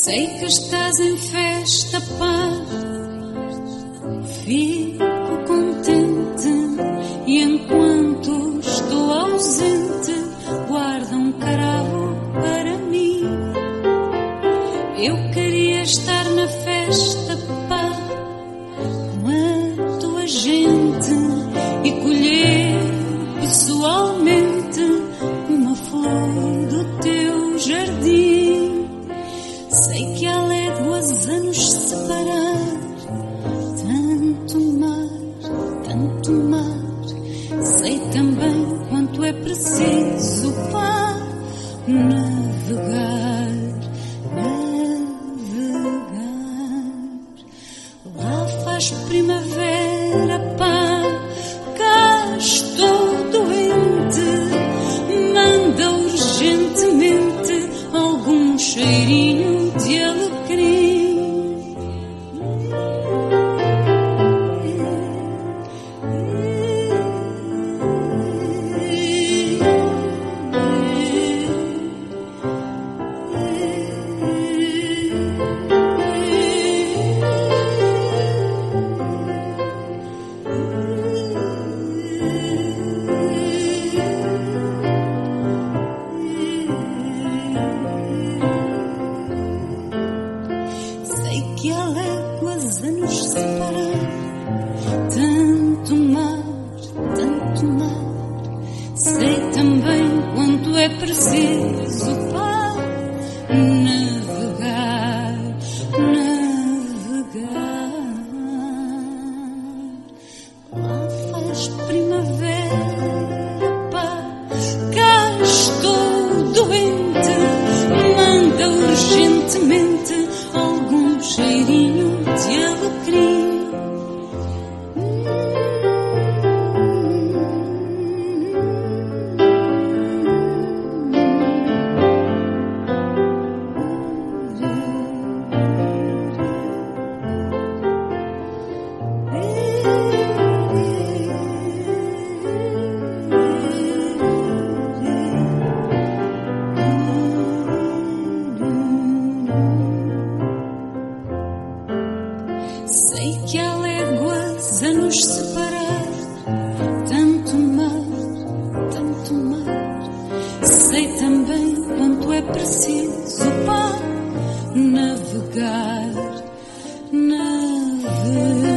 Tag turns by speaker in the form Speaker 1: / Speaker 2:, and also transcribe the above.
Speaker 1: Sei que estás em festa, paz, fico contente, e enquanto estou ausente, guarda um cravo para mim. Eu queria estar na festa, pá, com a tua gente e colher pessoalmente uma flor do teu jardim. Sei que há léguas a nos separar, tanto mar. Sei também quanto é preciso para navegar. Lá faz primavera, pá, cá estou doente. Manda urgentemente algum cheirinho de alecrim. Sei que há léguas a nos separar, tanto mar. Sei também quanto é preciso para navegar. Lá faz primavera, pá, cá estou doente. Manda urgentemente algum cheirinho de alecrim. Sei que há léguas a nos separar, tanto mar. Sei também quanto é preciso para navegar.